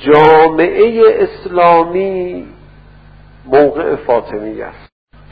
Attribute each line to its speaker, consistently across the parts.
Speaker 1: جامعه اسلامی موقع فاطمیه است.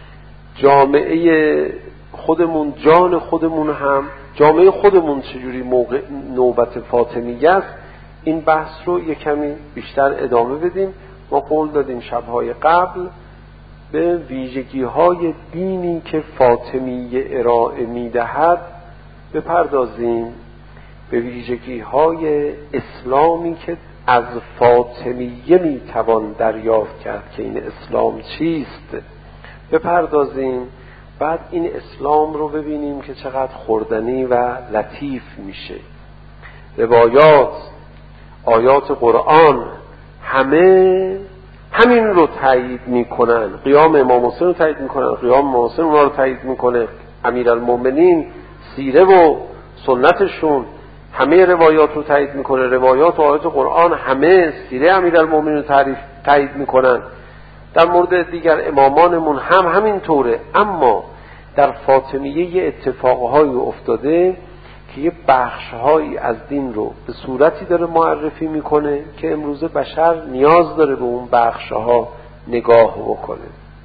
Speaker 1: جامعه خودمون، جان خودمون هم، جامعه خودمون چجوری موقع نوبت فاطمیه است، این بحث رو یک کمی بیشتر ادامه بدیم. ما قول دادیم شبهای قبل به ویژگی‌های دینی که فاطمیه ارائه می‌دهد بپردازیم، به ویژگی‌های اسلامی که از فاطمیه میتوان دریافت کرد که این اسلام چیست بپردازیم. بعد این اسلام رو ببینیم که چقدر خوردنی و لطیف میشه. روایات، آیات قرآن همه همین رو تایید میکنن. قیام امام حسین رو تایید میکنن، قیام امام حسین اونا رو تایید میکنه، امیرالمومنین، سیره و سنتشون همه روایات رو تایید میکنه. روایات و آیات قرآن همه سیره امیرالمومنین رو تایید میکنن. در مورد دیگر امامانمون هم همین طوره. اما در فاطمیه یه اتفاقهایی افتاده که یه بخشهایی از دین رو به صورتی داره معرفی میکنه که امروزه بشر نیاز داره به اون بخشها نگاه بکنه.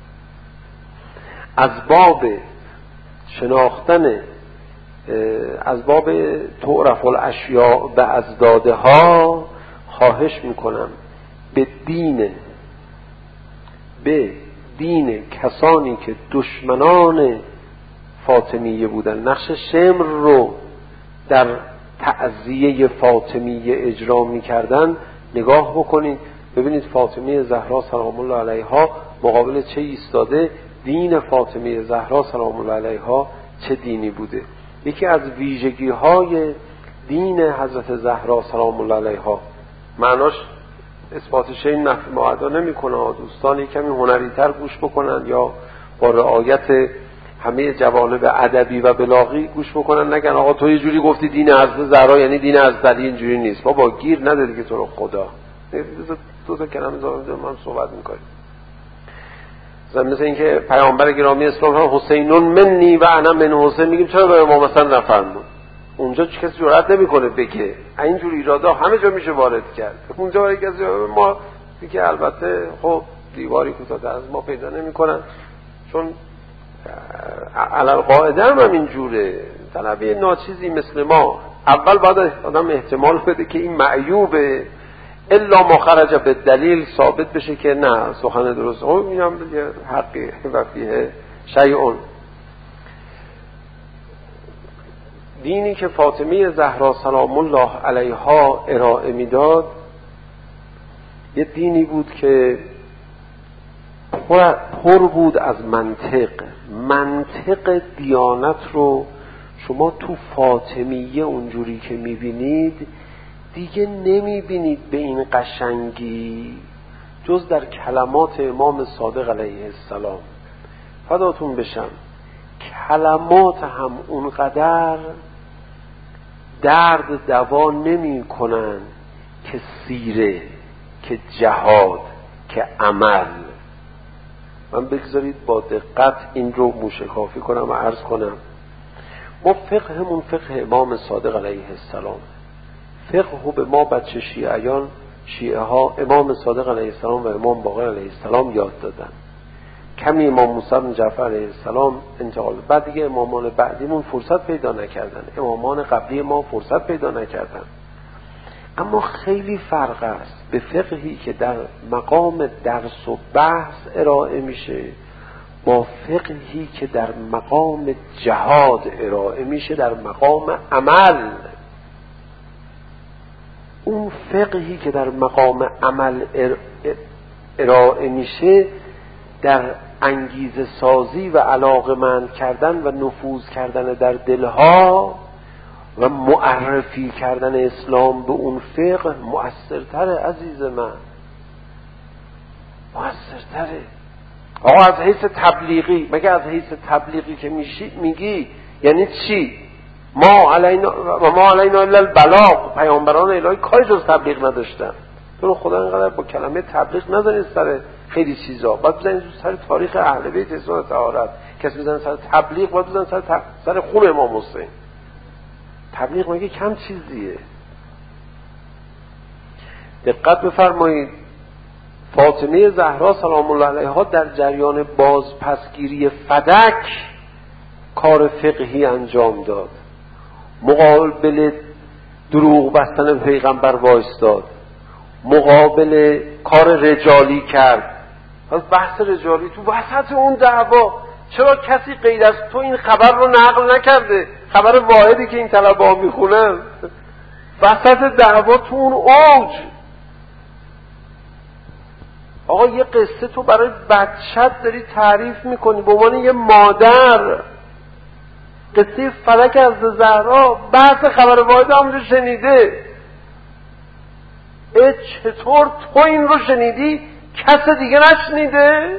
Speaker 1: از باب شناختن، از باب تعرف الاشیاء به ازدادها خواهش میکنم به دین کسانی که دشمنان فاطمیه بودن، نقش شمر رو در تعزیه فاطمیه اجرا میکردن نگاه بکنید. ببینید فاطمیه زهرا سلام الله علیها مقابل چه ایستاده، دین فاطمیه زهرا سلام الله علیها چه دینی بوده. یکی از ویژگی های دین حضرت زهرا سلام الله علیها، معناش اثبات شیء نفی معدا نمیکنه. دوستان کمی هنری‌تر گوش بکنن یا با رعایت همه جوانب ادبی و بلاغی گوش بکنن، نگن آقا تو یه جوری گفتی دین حضرت زهرا یعنی دین حضرت علی. اینجوری نیست بابا، گیر نداری که تو رو خدا. دو تا کلمه من صحبت میکنیم. مثل اینکه پیامبر گرامی اسلام هم حسینون منی و انا من حسین میگیم، چرا به ما مثلا نفرمود؟ اونجا کسی جرئت نمیکنه بگه. اینجور ایرادا همه جا میشه وارد کرد. اونجا برای کسی ما دیگه البته خب دیواری کوتاه از ما پیدا نمیکنن، چون علل قاعده هم اینجوره. طلبه ناچیزی مثل ما اول باید آدم احتمال بده که این معیوبه، الا ما خرج به دلیل ثابت بشه که نه سخن درست. اون میگم دیگه حقی و فیه شیء. دینی که فاطمیه زهرا سلام الله علیها ارائه میداد یه دینی بود که پر بود از منطق دیانت رو شما تو فاطمیه اونجوری که میبینید دیگه نمیبینید به این قشنگی جز در کلمات امام صادق علیه السلام. فداتون بشم، کلمات هم اونقدر درد دوا نمی کنن که سیره، که جهاد، که عمل. من بگذارید با دقت این رو موشکافی کنم و عرض کنم. ما فقهمون فقه امام صادق علیه السلام. فقه به ما بچه شیعیان، شیعه ها امام صادق علیه السلام و امام باقر علیه السلام یاد دادن. کمی امام موسی بن جعفر علیه السلام انتقال، بعد دیگه امامان بعدیمون فرصت پیدا نکردن، امامان قبلی ما فرصت پیدا نکردن. اما خیلی فرق است به فقهی که در مقام درس و بحث ارائه میشه با فقهی که در مقام جهاد ارائه میشه، در مقام عمل. اون فقهی که در مقام عمل ارائه میشه در انگیزه سازی و علاقمند کردن و نفوذ کردن در دلها و معرفی کردن اسلام به اون فقه مؤثرتره عزیز من، مؤثرتره. آقا از حیث تبلیغی، مگه از حیث تبلیغی که میگی یعنی چی؟ ما علینا الا البلاغ. پیامبران الهی کاری جز تبلیغ نداشتن. تو خدا اینقدر با کلمه تبلیغ نزنید سر خیلی چیزا، باید بزنید سر تاریخ اهل بیت اسلام طهارت. کسی بزنه سر تبلیغ باید بزنه سر خون امام حسین. تبلیغ مگه کم چیزیه؟ دقت بفرمایید، فاطمه زهرا سلام الله علیها در جریان بازپسگیری فدک کار فقهی انجام داد، مقابل دروغ بستن پیغمبر وایستاد، مقابل کار رجالی کرد. پس بحث رجالی تو وسط اون دعوا، چرا کسی غیر از تو این خبر رو نقل نکرده؟ خبر واحدی که این طلبه‌ها میخونن وسط دعوا تو اون اوج. آقا یه قصه تو برای بچت داری تعریف میکنی به عنوان یه مادر، قصه فلک از زهرا، بحث خبر واحد همونجا شنیده. چطور تو این رو شنیدی کس دیگه نشنیده؟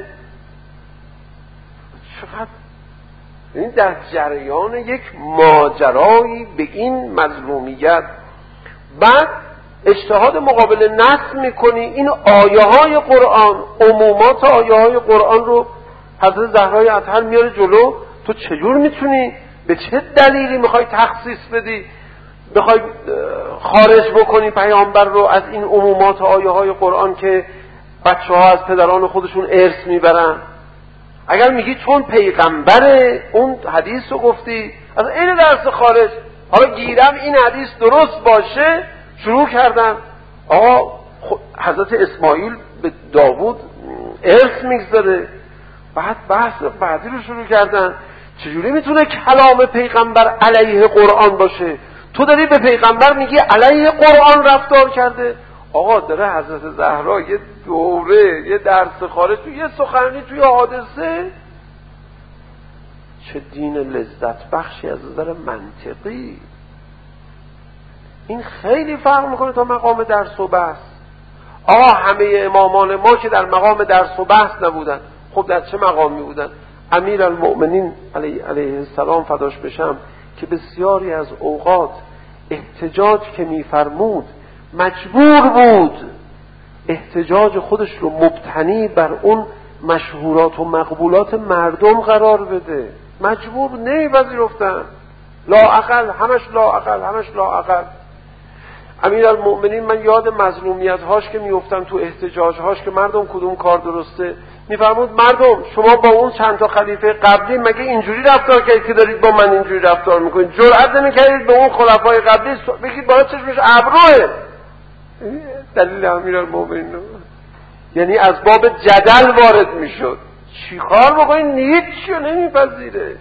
Speaker 1: چقدر این در جریان یک ماجرایی به این مظلومیت. بعد اجتهاد مقابل نص میکنی، این آیه های قرآن، عمومات آیه های قرآن رو حضرت زهرای اطهر میاره جلو. تو چجور میتونی، به چه دلیلی میخوای تخصیص بدی، میخوای خارج بکنی پیامبر رو از این عمومات آیه های قرآن که بچه ها از پدران خودشون ارث میبرن؟ اگر میگی چون پیغمبره اون حدیث رو گفتی، از این درس خارج. حالا گیرم این حدیث درست باشه، شروع کردن آقا حضرت اسماعیل به داوود ارث میگذاره. بعد بحث بعدی رو شروع کردن، چجوری میتونه کلام پیغمبر علیه قرآن باشه؟ تو داری به پیغمبر میگی علیه قرآن رفتار کرده. آقا داره حضرت زهرا یه دوره، یه درس خارج، توی یه سخنرانی، توی حادثه. چه دین لذت بخشی از نظر منطقی. این خیلی فرق میکنه تا مقام درس و بحث. آقا همه امامان ما که در مقام درس و بحث نبودن، خب در چه مقامی بودن؟ امیرالمؤمنین علیه السلام فداش بشم که بسیاری از اوقات احتجاج که میفرمود مجبور بود احتجاج خودش رو مبتنی بر اون مشهورات و مقبولات مردم قرار بده. مجبور نمیپذیرفتن، لا اقل، همش لا اقل، همش لا اقل. امیرالمؤمنین من یاد مظلومیت هاش که میافتم تو احتجاج هاش که مردم کدوم کار درسته، میفرمود مردم شما با اون چند تا خلیفه قبلی مگه اینجوری رفتار کردید که دارید با من اینجوری رفتار میکنید؟ جرئت نمیکردید به اون خلفای قبلی بگید بالا چشمش ابروه؟ دلیل امیرالمؤمنین یعنی از باب جدل وارد میشد. چی کار بکنید؟ هیچیو نمیپذیره.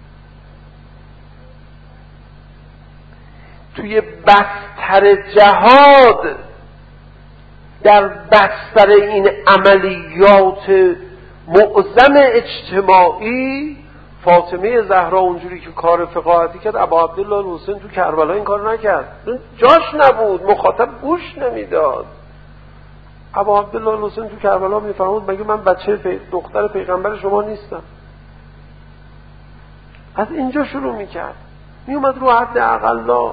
Speaker 1: توی بستر جهاد، در بستر این عملیات معظم اجتماعی، فاطمه زهرا اونجوری که کار فقاهتی کرد، ابا عبدالله الحسین تو کربلا این کار نکرد. جاش نبود، مخاطب گوش نمیداد. ابا عبدالله الحسین تو کربلا میفرمود مگه من بچه دختر پیغمبر شما نیستم؟ از اینجا شروع میکرد، میومد رو حد اقلا،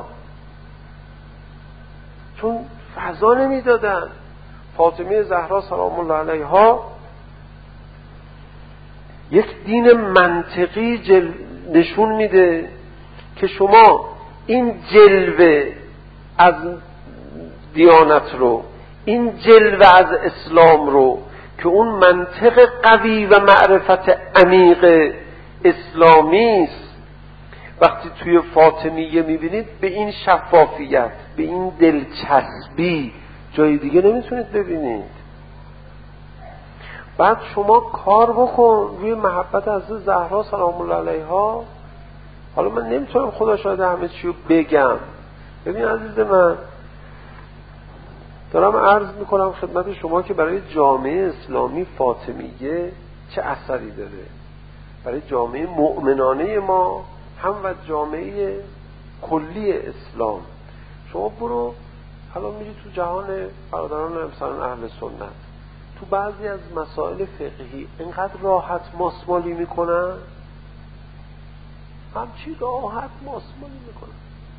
Speaker 1: چون فضا نمیدادن. فاطمه زهرا سلام الله علیها یک دین منطقی نشون میده که شما این جلوه از دیانت رو، این جلوه از اسلام رو که اون منطق قوی و معرفت عمیق اسلامی است، وقتی توی فاطمیه میبینید به این شفافیت، به این دلچسبی جای دیگه نمیتونید ببینید. بعد شما کار بکن روی محبت از زهرا سلام الله علیها. حالا من نمیتونم خدا شاید همه چی رو بگم. ببین عزیز من، دارم عرض میکنم خدمت شما که برای جامعه اسلامی فاطمیه چه اثری داره، برای جامعه مؤمنانه ما هم و جامعه کلی اسلام. شما برو الان میری تو جهان برادران مثلا اهل سنت، تو بعضی از مسائل فقهی اینقدر راحت ماسمالی میکنن، همچی راحت ماسمالی میکنن.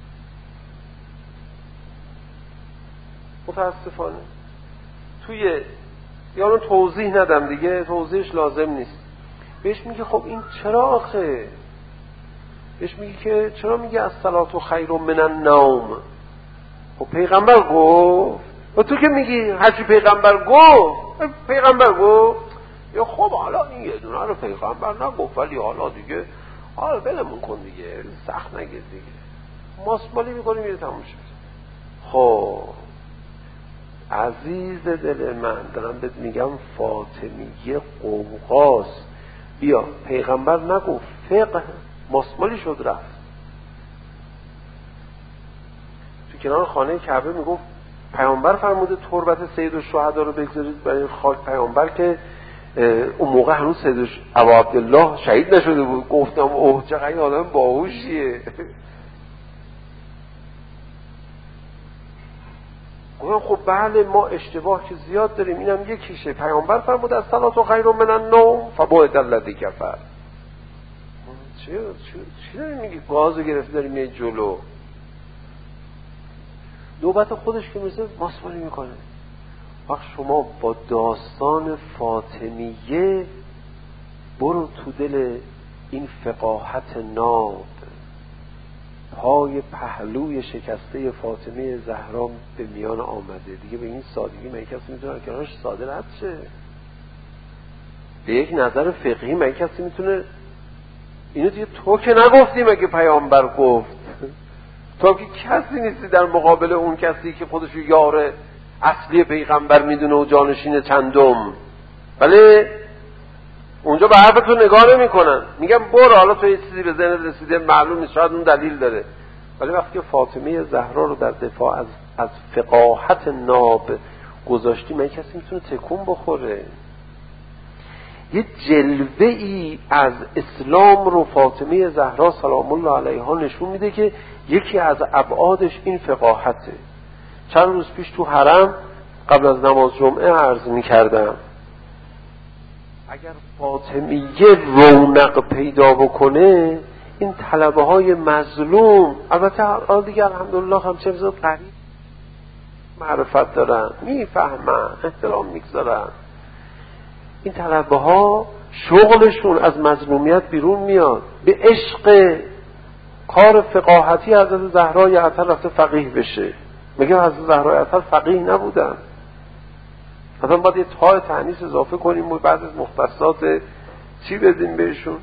Speaker 1: متاسفانه توی یارو توضیح ندم دیگه، توضیحش لازم نیست. بهش میگه خب این چرا آخه؟ بهش میگه که چرا میگه الصلاة خیر من النوم؟ خب پیغمبر گفت و تو که میگی هرچی پیغمبر گفت یا خب حالا این یه دونه رو پیغمبر نگفت ولی حالا دیگه حالا بلمون کن دیگه، سخت نگیر دیگه، ماسمالی میکنیم میره تموم شد. خب عزیز دل من، دارم بهت میگم فاطمیه قوقاست. بیا پیغمبر نگفت، فقه ماسمالی شد رفت. تو کنار خانه کعبه میگفت پیامبر فرموده تربت سید الشهدا رو بگذارید برای خاک. پیامبر که اون موقع هنوز سید ابو عبدالله شهید نشده بود. گفتم اوه چقدر آدم باهوشیه. گفتم خب بله ما اشتباه که زیاد داریم، اینم یکیشه. پیامبر فرموده الصلاة خیر من النوم فبعد الذی کفر. چی داری میگی؟ گازو گرفتی داری میای جلو. نوبت خودش که میرسه ماسمالی میکنه. وقت شما با داستان فاطمیه برو تو دل این فقاهت ناب، پای پهلوی شکسته فاطمه زهرا به میان آمده دیگه. به این سادگی من کسی میتونه کنارش ساده رد شه؟ به یک نظر فقهی من کسی میتونه اینو دیگه تو که نگفتی مگه پیامبر گفت؟ تو که کسی نیستی در مقابل اون کسی که خودشو یار اصلی پیغمبر میدونه و جانشین چندم. ولی اونجا به حرف تو نگاه نمی کنن، میگم برو حالا تو یه چیزی به ذهنت رسیده معلوم نیست، شاید اون دلیل داره. ولی وقتی که فاطمه زهرا رو در دفاع از فقاهت ناب گذاشتی من کسی میتونه تکون بخوره؟ یه جلوه ای از اسلام رو فاطمه زهرا سلام الله علیها نشون میده که یکی از ابعادش این فقاهته. چند روز پیش تو حرم قبل از نماز جمعه عرض میکردم اگر فاطمیه رونق پیدا بکنه این طلبه های مظلوم، البته حالا دیگه الحمدلله هم چه بزرگ قریب معرفت دارن، میفهمن، احترام میگذارن، این طلبه ها شغلشون از مظلومیت بیرون میاد. به عشق کار فقاهتی حضرت زهرای اطهر رفته فقیه بشه. میگه حضرت زهرای اطهر فقیه نبودن، مثلا باید یه تای تعنیس اضافه کنیم و بعد از مختصات چی بدیم بهشون.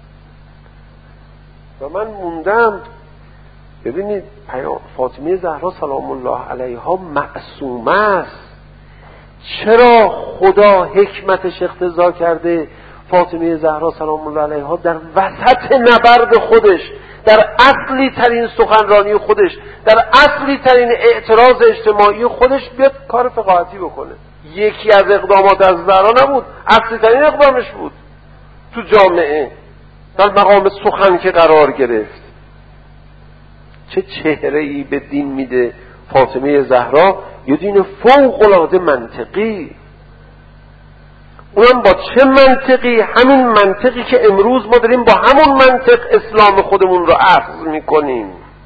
Speaker 1: و من موندم. ببینید فاطمه زهرا سلام الله علیها معصومه است. چرا خدا حکمتش اقتضا کرده فاطمه زهرا سلام الله علیها در وسط نبرد خودش، در اصلی ترین سخنرانی خودش، در اصلی ترین اعتراض اجتماعی خودش بیاد کار فقاهتی بکنه؟ یکی از اقدامات از زهرا نبود، اصلی ترین اقدامش بود. تو جامعه در مقام سخن که قرار گرفت. چه چهره‌ای به دین میده فاطمه زهرا؟ یه دین فوق‌العاده منطقی. اونم با چه منطقی؟ همین منطقی که امروز ما داریم با همون منطق اسلام خودمون رو اخذ میکنیم.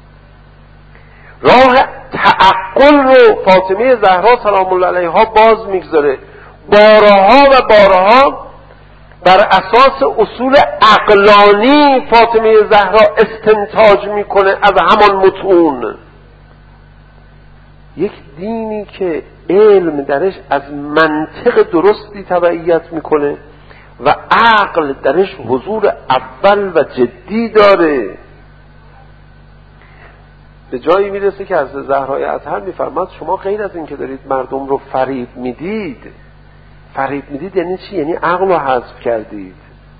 Speaker 1: راه تعقل رو فاطمه زهرا سلام الله علیها باز میگذاره. بارها و بارها بر اساس اصول عقلانی فاطمه زهرا استنتاج میکنه از همان متون. یک دینی که علم درش از منطق درستی تبعیت میکنه و عقل درش حضور اول و جدی داره. به جایی میرسه که از زهرای اطهر میفرماد شما غیر از این که دارید مردم رو فریب میدید یعنی چی؟ یعنی عقل رو حذف کردید.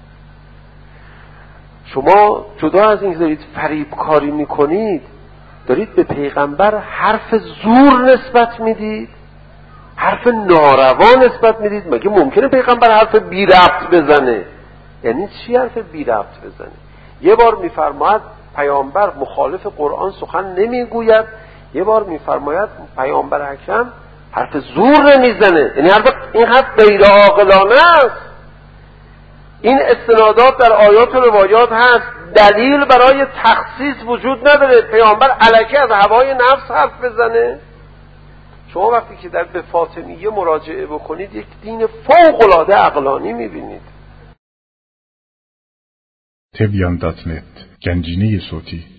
Speaker 1: شما جدا از این که دارید فریب کاری میکنید دارید به پیغمبر حرف زور نسبت میدید، حرف ناروا نسبت میدید. مگه ممکنه پیغمبر حرف بی ربط بزنه؟ یعنی چی حرف بی ربط بزنه؟ یه بار میفرماید پیامبر مخالف قرآن سخن نمیگوید، یه بار میفرماید پیامبر اکرم حرف زور نمیزنه. یعنی این حرف غیر عاقلانه است. این استنادات در آیات و روایات هست، دلیل برای تخصیص وجود نداره. پیامبر الکی از هوای نفس حرف بزنه؟ شما وقتی که به فاطمیه مراجعه بکنید یک دین فوق‌العاده عقلانی میبینید.
Speaker 2: تبیان.net گنجینه صوتی